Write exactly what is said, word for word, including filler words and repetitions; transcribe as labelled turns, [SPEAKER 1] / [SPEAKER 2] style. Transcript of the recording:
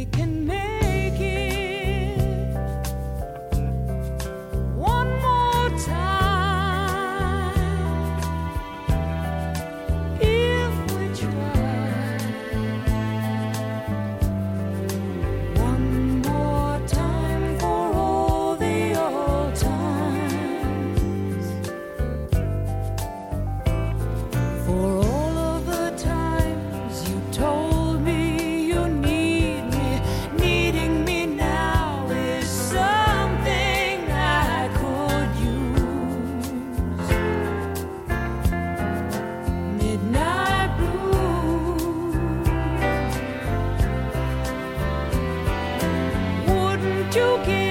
[SPEAKER 1] can make it one more time if we try. One more time for all the old times, for all of the times you told me you need me. Needing me now is something I could use. Midnight blue, wouldn't you give